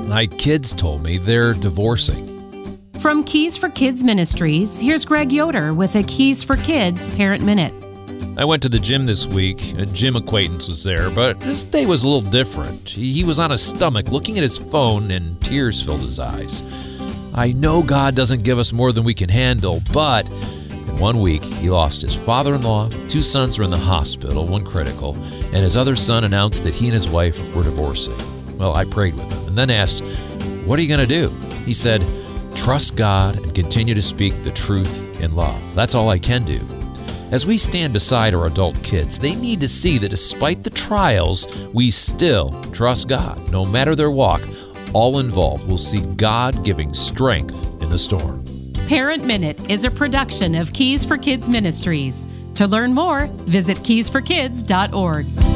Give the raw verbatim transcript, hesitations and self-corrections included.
My kids told me they're divorcing. From Keys for Kids Ministries, here's Greg Yoder with a Keys for Kids Parent Minute. I went to the gym this week. A gym acquaintance was there, but this day was a little different. He was on his stomach looking at his phone and tears filled his eyes. I know God doesn't give us more than we can handle, but in one week, he lost his father-in-law, two sons were in the hospital, one critical, and his other son announced that he and his wife were divorcing. Well, I prayed with him and then asked, "What are you going to do?" He said, "Trust God and continue to speak the truth in love. That's all I can do." As we stand beside our adult kids, they need to see that despite the trials, we still trust God. No matter their walk, all involved will see God giving strength in the storm. Parent Minute is a production of Keys for Kids Ministries. To learn more, visit keys for kids dot org.